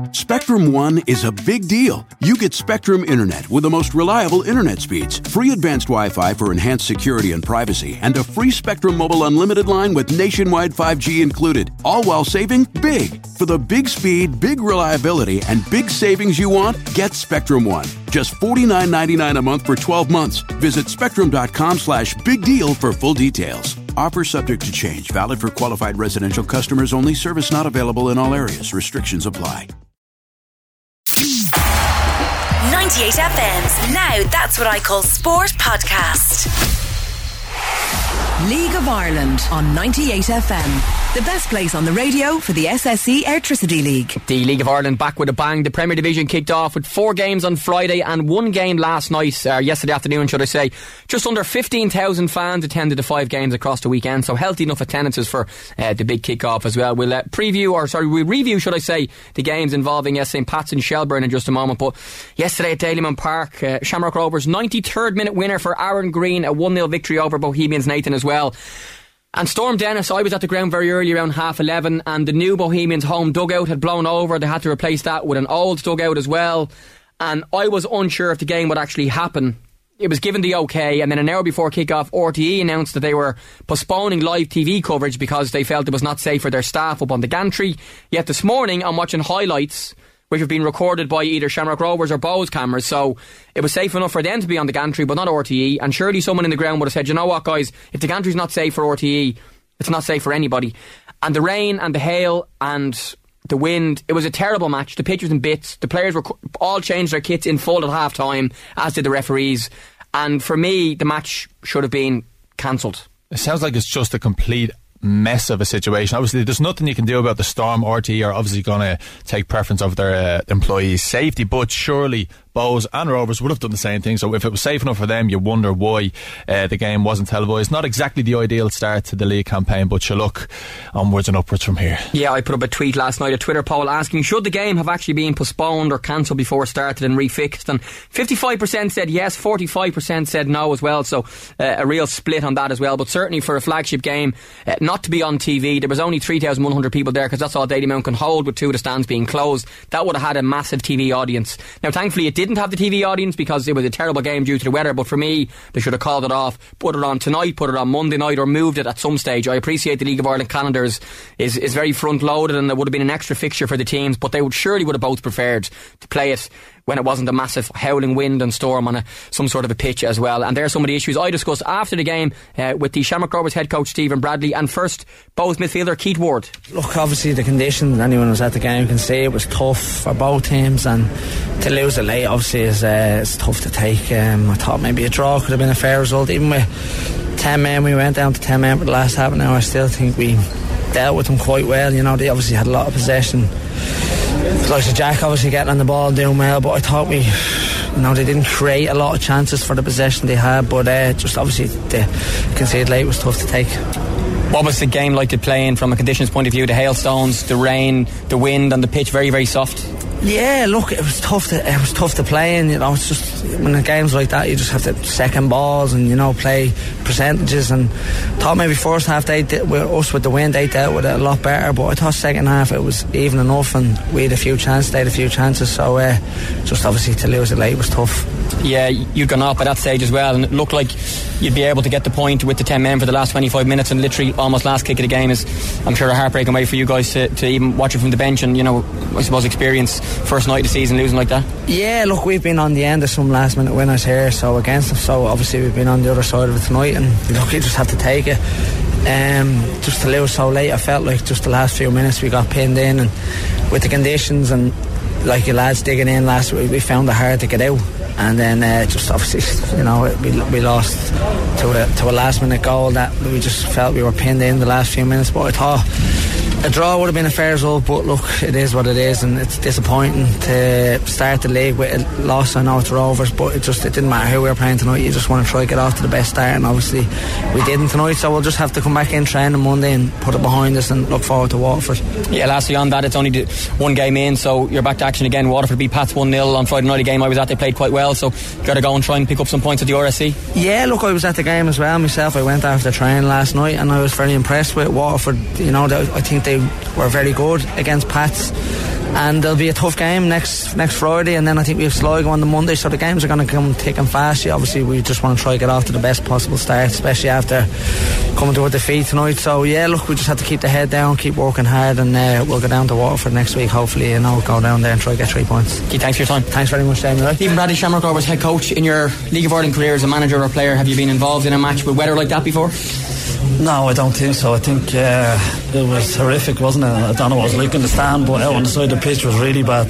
Spectrum One is a big deal. You get Spectrum Internet with the most reliable internet speeds, free advanced Wi-Fi for enhanced security and privacy, and a free Spectrum Mobile Unlimited line with nationwide 5G included, all while saving big. For the big speed, big reliability, and big savings you want, get Spectrum One. Just $49.99 a month for 12 months. Visit spectrum.com/big deal for full details. Offer subject to change. Valid for qualified residential customers only. Service not available in all areas. Restrictions apply. 98 FM's Now That's What I Call Sport podcast. League of Ireland on 98 FM. The best place on the radio for the SSE Airtricity League. The League of Ireland back with a bang. The Premier Division kicked off with 4 games on Friday and 1 game last night, yesterday afternoon should I say. Just under 15,000 fans attended the 5 games across the weekend, so healthy enough attendances for the big kick-off as well. We'll review should I say, the games involving St. Pat's and Shelburne in just a moment. But yesterday at Dalymount Park, Shamrock Rovers 93rd minute winner for Aaron Green, a 1-0 victory over Bohemians Nathan as well. And Storm Dennis, I was at the ground very early, around 11:30, and the new Bohemians home dugout had blown over. They had to replace that with an old dugout as well, and I was unsure if the game would actually happen. It was given the OK, and then an hour before kick-off, RTE announced that they were postponing live TV coverage because they felt it was not safe for their staff up on the gantry. Yet this morning I'm watching highlights which have been recorded by either Shamrock Rovers or Bowes cameras, so it was safe enough for them to be on the gantry but not RTE. And surely someone in the ground would have said, you know what guys, if the gantry's not safe for RTE, it's not safe for anybody. And the rain and the hail and the wind, it was a terrible match. The pitch was in bits. The players were all changed their kits in full at half time, as did the referees. And for me, the match should have been cancelled. It sounds like it's just a complete mess of a situation. Obviously there's nothing you can do about the Storm. RTE are obviously going to take preference over their employees' safety, but surely Bowes and Rovers would have done the same thing. So if it was safe enough for them, you wonder why the game wasn't televised. Not exactly the ideal start to the league campaign, but you look onwards and upwards from here. Yeah, I put up a tweet last night, a Twitter poll asking should the game have actually been postponed or cancelled before it started and refixed, and 55% said yes, 45% said no as well, so a real split on that as well. But certainly for a flagship game not to be on TV, there was only 3,100 people there because that's all Dalymount can hold with 2 of the stands being closed. That would have had a massive TV audience. Now thankfully it didn't have the TV audience because it was a terrible game due to the weather, but for me they should have called it off, put it on tonight, put it on Monday night, or moved it at some stage. I appreciate the League of Ireland calendars is very front loaded and there would have been an extra fixture for the teams, but they would have both preferred to play it when it wasn't a massive howling wind and storm on some sort of a pitch as well. And there are some of the issues I discussed after the game with the Shamrock Rovers head coach Stephen Bradley, and first Bowes midfielder Keith Ward. Look, obviously the conditions, anyone who's at the game can see it was tough for both teams, and to lose it late obviously is tough to take. I thought maybe a draw could have been a fair result. Even with 10 men, we went down to 10 men for the last half an hour. I still think we dealt with them quite well. You know, they obviously had a lot of possession. Like Jack obviously getting on the ball and doing well, but I thought they didn't create a lot of chances for the possession they had, but just obviously the concede late was tough to take. What was the game like to play in from a conditions point of view? The hailstones, the rain, the wind, and the pitch very, very soft. Yeah, look, it was tough to play in. You know, it's just when the games like that, you just have to second balls and play percentages. And thought maybe first half with the wind they dealt with it a lot better, but I thought second half it was even enough and we had a few chances. So just obviously to lose it late was tough. Yeah, you'd gone off by that stage as well, and it looked like you'd be able to get the point with the 10 men for the last 25 minutes, and literally almost last kick of the game is, I'm sure, a heartbreaking way for you guys to even watch it from the bench and I suppose experience first night of the season losing like that. Yeah, look, we've been on the end of some last minute winners here, so against them, so obviously we've been on the other side of it tonight, and look, you just have to take it. Just to lose so late, I felt like just the last few minutes we got pinned in, and with the conditions and like your lads digging in last week, we found it hard to get out. And then just obviously, we lost to a last minute goal that we just felt we were pinned in the last few minutes. But I thought a draw would have been a fair result, but look, it is what it is, and it's disappointing to start the league with a loss. I know it's Rovers, but it didn't matter who we were playing tonight. You just want to try to get off to the best start, and obviously we didn't tonight, so we'll just have to come back in, train on Monday and put it behind us and look forward to Waterford. Yeah, lastly on that, it's only one game in, so you're back to action again. Waterford beat Pats 1-0 on Friday night. A game I was at, they played quite well, so you got to go and try and pick up some points at the RSC. Yeah, look, I was at the game as well myself. I went after training last night and I was very impressed with Waterford. I think they were very good against Pats, and there'll be a tough game next Friday, and then I think we have Sligo on the Monday, so the games are going to come thick and fast. Obviously we just want to try to get off to the best possible start, especially after coming to a defeat tonight. So yeah, look, we just have to keep the head down, keep working hard, and we'll go down to Waterford next week hopefully, and I'll go down there and try to get 3 points. Keith, thanks for your time. Thanks very much, Damien. Stephen Bradley, Shamrock Rovers head coach. In your League of Ireland career as a manager or player, have you been involved in a match with weather like that before? No, I don't think so. I think it was horrific, wasn't it? I don't know what it was like in the stand, but out on the side of the pitch was really bad.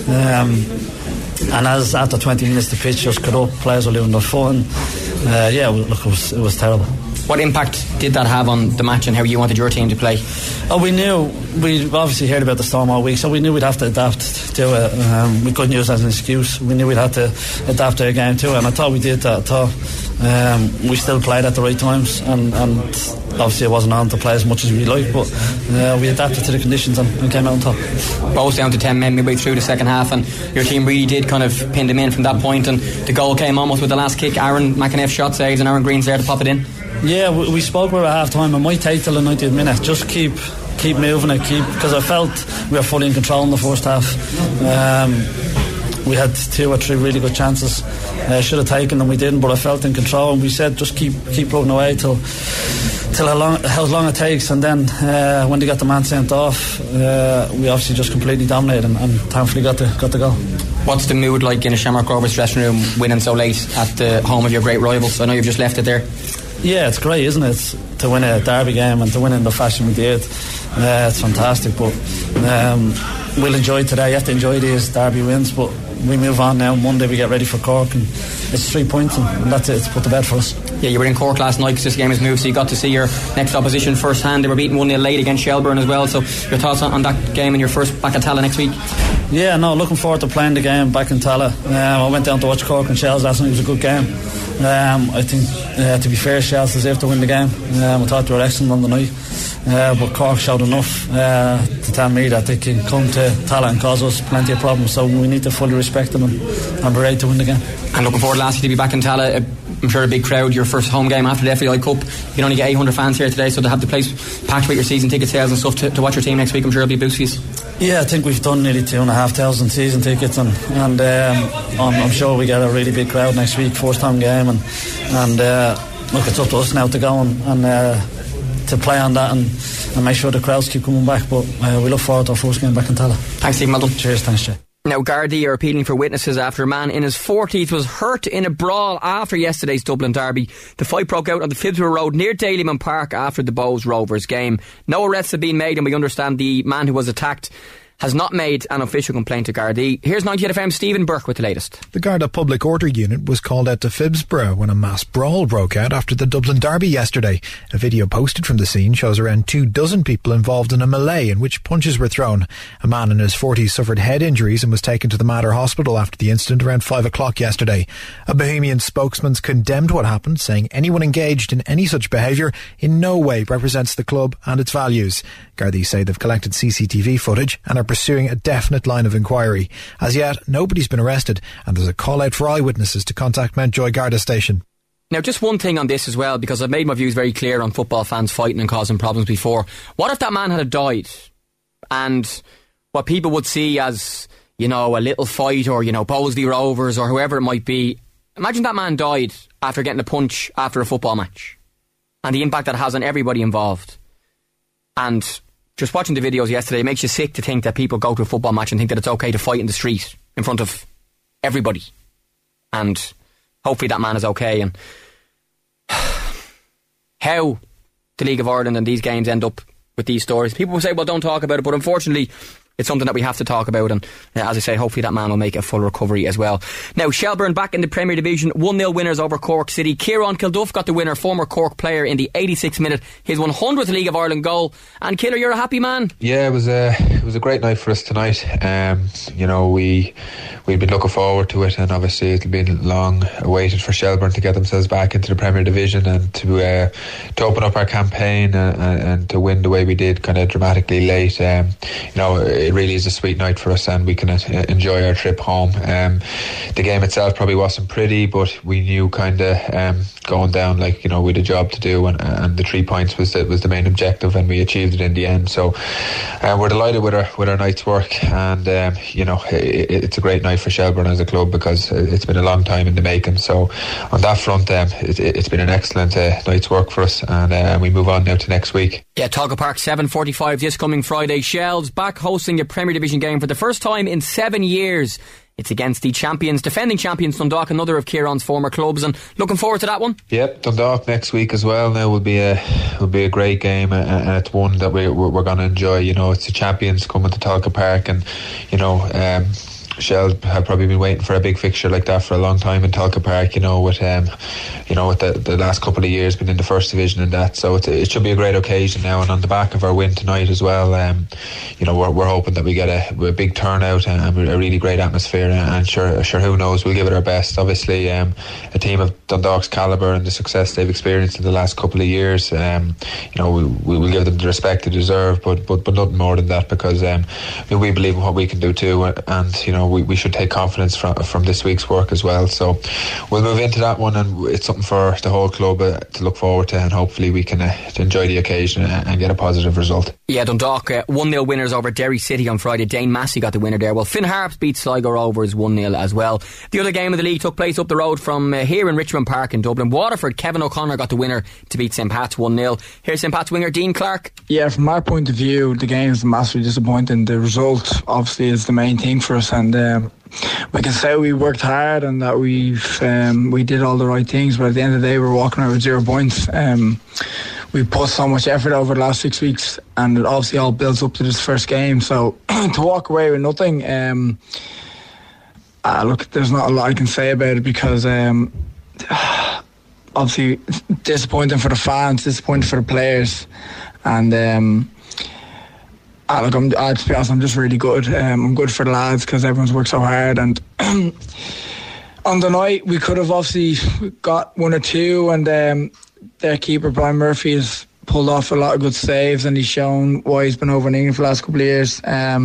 And as after 20 minutes the pitch just cut up, players were losing their fun. Look, it was terrible. What impact did that have on the match and how you wanted your team to play? We obviously heard about the storm all week, so we knew we'd have to adapt to it. We couldn't use it as an excuse. We knew we'd have to adapt our game to it, and I thought we did that. I thought we still played at the right times, and obviously it wasn't on to play as much as we like, but we adapted to the conditions and came out on top. Both down to 10 men midway through the second half, and your team really did kind of pin them in from that point, and the goal came almost with the last kick. Aaron McAneff shot saves and Aaron Green's there to pop it in. Yeah, we spoke about it at half time. It might take till the 90th minute. Just keep moving it, because I felt we were fully in control in the first half. We had 2 or 3 really good chances. Should have taken them, we didn't, but I felt in control, and we said just keep plugging away till how long it takes, and then when they got the man sent off, we obviously just completely dominated and thankfully got the goal. What's the mood like in a Shamrock Rovers dressing room, winning so late at the home of your great rivals? I know you've just left it there. Yeah, it's great, isn't it, to win a derby game and to win in the fashion we did. It's fantastic, but we'll enjoy today. You have to enjoy these derby wins, but we move on now. Monday we get ready for Cork, and it's 3 points, and that's it. It's put to bed for us. Yeah, you were in Cork last night because this game has moved, so you got to see your next opposition first hand. They were beaten 1-0 late against Shelbourne as well, so your thoughts on that game and your first back at Tala next week? Yeah, no, looking forward to playing the game back in Tala. I went down to watch Cork and Shells last night. It was a good game. I think to be fair, Shells deserved to win the game. I thought they were excellent on the night, but Cork showed enough to tell me that they can come to Tala and cause us plenty of problems, so we need to fully respect them and be ready to win the game. And looking forward last year to be back in Tala. I'm sure a big crowd, your first home game after the FAI Cup. You can only get 800 fans here today, so to have the place packed with your season ticket sales and stuff to watch your team next week, I'm sure it'll be a boost for you. Yeah, I think we've done nearly 2,500 season tickets, and I'm sure we get a really big crowd next week, first time game, and look, it's up to us now to go and to play on that and make sure the crowds keep coming back, but we look forward to our first game back in Tala. Thanks, Stephen. Well done. Cheers. Thanks, Jay. Now, Gardaí are appealing for witnesses after a man in his 40s was hurt in a brawl after yesterday's Dublin derby. The fight broke out on the Phibsborough Road near Daleyman Park after the Bows Rovers game. No arrests have been made, and we understand the man who was attacked has not made an official complaint to Gardaí. Here's 98FM Stephen Burke with the latest. The Garda Public Order Unit was called out to Phibsborough when a mass brawl broke out after the Dublin derby yesterday. A video posted from the scene shows around 24 people involved in a melee in which punches were thrown. A man in his 40s suffered head injuries and was taken to the Mater Hospital after the incident around 5 o'clock yesterday. A Bohemian spokesman condemned what happened, saying anyone engaged in any such behaviour in no way represents the club and its values. Gardaí say they've collected CCTV footage and are pursuing a definite line of inquiry. As yet, nobody's been arrested, and there's a call out for eyewitnesses to contact Mountjoy Garda Station. Now, just one thing on this as well, because I've made my views very clear on football fans fighting and causing problems before. What if that man had died, and what people would see as, you know, a little fight, or, you know, Bowsley Rovers or whoever it might be? Imagine that man died after getting a punch after a football match, and the impact that has on everybody involved. And just watching the videos yesterday, it makes you sick to think that people go to a football match and think that it's okay to fight in the street in front of everybody. And hopefully that man is okay. And how the League of Ireland and these games end up with these stories, people will say, well, don't talk about it, but unfortunately it's something that we have to talk about, and as I say, hopefully that man will make a full recovery as well. Now, Shelbourne back in the Premier Division, 1-0 winners over Cork City. Kieran Kilduff got the winner, former Cork player, in the 86th minute, his 100th League of Ireland goal. And Killer, you're a happy man. Yeah, it was a great night for us tonight. You know, we'd been looking forward to it, and obviously it'll been long awaited for Shelbourne to get themselves back into the Premier Division and to open up our campaign and to win the way we did, kind of dramatically late. You know, it really is a sweet night for us, and we can enjoy our trip home. The game itself probably wasn't pretty, but we knew kind of going down, like, you know, we had a job to do, and the 3 points was the main objective, and we achieved it in the end. So we're delighted with our night's work, and you know, it's a great night for Shelbourne as a club, because it's been a long time in the making. So on that front, it's been an excellent night's work for us, and we move on now to next week. Yeah, Tolka Park, 7:45 this coming Friday. Shells back hosting a Premier Division game for the first time in 7 years. It's against the defending champions Dundalk, another of Kieran's former clubs, and looking forward to that one. Yep, Dundalk next week as well. Now will be a great game, and it's one that we're going to enjoy. You know, it's the champions coming to Tolka Park, and you know, Shell have probably been waiting for a big fixture like that for a long time in Tolka Park, you know, with the last couple of years been in the first division and that, so it should be a great occasion now. And on the back of our win tonight as well, you know, we're hoping that we get a big turnout and a really great atmosphere, and sure who knows, we'll give it our best. Obviously, a team of Dundalk's calibre and the success they've experienced in the last couple of years, you know, we will give them the respect they deserve, but nothing more than that, because we believe in what we can do too, and you know, we should take confidence from this week's work as well. So we'll move into that one, and it's something for the whole club to look forward to, and hopefully we can enjoy the occasion and get a positive result. Yeah, Dundalk 1-0 winners over Derry City on Friday. Dane Massey got the winner there. Well, Finn Harps beat Sligo Rovers 1-0 as well. The other game of the league took place up the road from here in Richmond Park in Dublin. Waterford, Kevin O'Connor got the winner to beat St Pat's 1-0. Here's St Pat's winger Dean Clark. Yeah, from our point of view, the game is massively disappointing. The result obviously is the main thing for us, and we can say we worked hard and that we did all the right things, but at the end of the day we're walking out with 0 points. We put so much effort over the last 6 weeks, and it obviously all builds up to this first game, so to walk away with nothing, look, there's not a lot I can say about it, because obviously disappointing for the fans, disappointing for the players, and look, to be honest, I'm just really good. I'm good for the lads because everyone's worked so hard, and on the night we could have obviously got 1 or 2, and their keeper Brian Murphy has pulled off a lot of good saves, and he's shown why he's been over in England for the last couple of years.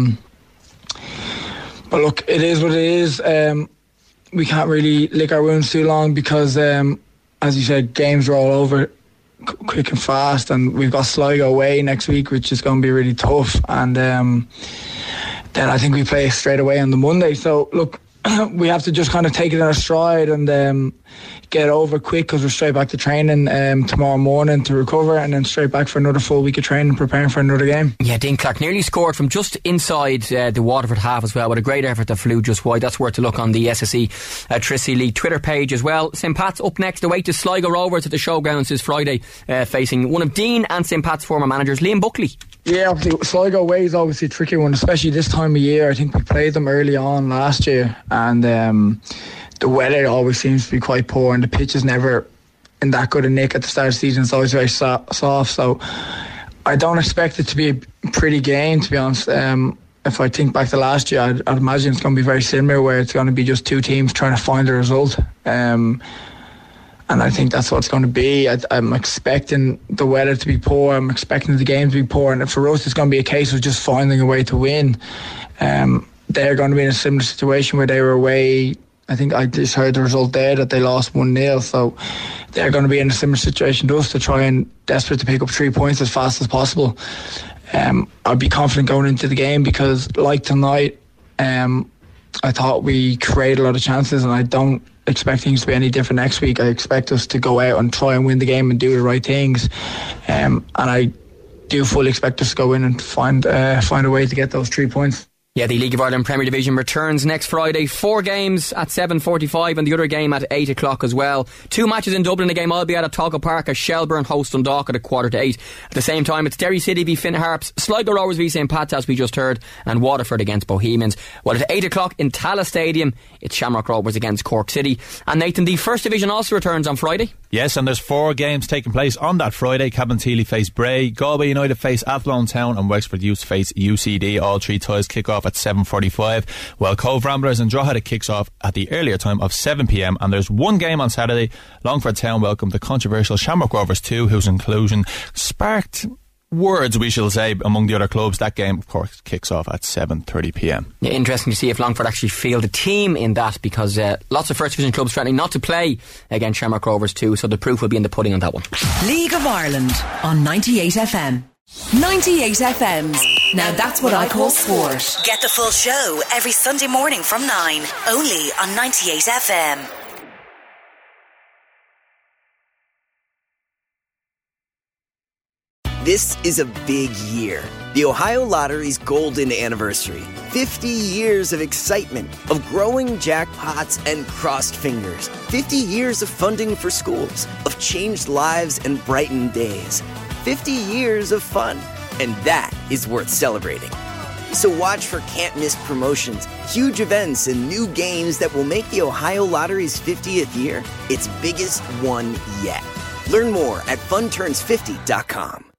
But look, it is what it is. We can't really lick our wounds too long, because as you said, games are all over quick and fast, and we've got Sligo away next week, which is going to be really tough, and then I think we play straight away on the Monday. So look, we have to just kind of take it in our stride and get over quick, because we're straight back to training tomorrow morning to recover, and then straight back for another full week of training, preparing for another game. Yeah, Dean Clark nearly scored from just inside the Waterford half as well, with a great effort that flew just wide. That's worth a look on the SSE Tricity League Twitter page as well. St Pat's up next, away to Sligo Rovers at the Showgrounds this Friday, facing one of Dean and St Pat's former managers, Liam Buckley. Yeah, obviously Sligo away is obviously a tricky one, especially this time of year. I think we played them early on last year, and the weather always seems to be quite poor, and the pitch is never in that good a nick at the start of the season. It's always very soft, so I don't expect it to be a pretty game, to be honest. If I think back to last year, I'd imagine it's going to be very similar, where it's going to be just 2 teams trying to find a result, and I think that's what it's going to be. I'm expecting the weather to be poor, I'm expecting the game to be poor, and for us it's going to be a case of just finding a way to win. They're going to be in a similar situation where they were away. I think I just heard the result there that they lost 1-0, so they're going to be in a similar situation to us, to try and desperate to pick up 3 points as fast as possible. I'd be confident going into the game, because like tonight, I thought we created a lot of chances, and I don't expect things to be any different next week. I expect us to go out and try and win the game and do the right things, and I do fully expect us to go in and find a way to get those 3 points. Yeah, the League of Ireland Premier Division returns next Friday. 4 games at 7:45 and the other game at 8 o'clock as well. 2 matches in Dublin. A game I'll be at Tolka Park as Shelbourne host Dundalk at 7:45. At the same time, it's Derry City v Finn Harps, Sligo Rovers v St Pat's, as we just heard, and Waterford against Bohemians. Well, at 8 o'clock in Tallaght Stadium, it's Shamrock Rovers against Cork City. And Nathan, the First Division also returns on Friday. Yes, and there's 4 games taking place on that Friday. Cabinteely face Bray, Galway United face Athlone Town, and Wexford Youths face UCD. All 3 ties kick off at 7:45. While Cove Ramblers and Drogheda kicks off at the earlier time of 7 p.m. And there's 1 game on Saturday. Longford Town welcome the controversial Shamrock Rovers 2, whose inclusion sparked words, we shall say, among the other clubs. That game, of course, kicks off at 7:30pm. Yeah, interesting to see if Longford actually field a team in that, because lots of First Division clubs threatening not to play against Shamrock Rovers too, so the proof will be in the pudding on that one. League of Ireland on 98 FM. 98 FM's Now That's What I Call Sport. Get the full show every Sunday morning from 9, only on 98 FM. This is a big year. The Ohio Lottery's golden anniversary. 50 years of excitement, of growing jackpots and crossed fingers. 50 years of funding for schools, of changed lives and brightened days. 50 years of fun, and that is worth celebrating. So watch for can't-miss promotions, huge events, and new games that will make the Ohio Lottery's 50th year its biggest one yet. Learn more at funturns50.com.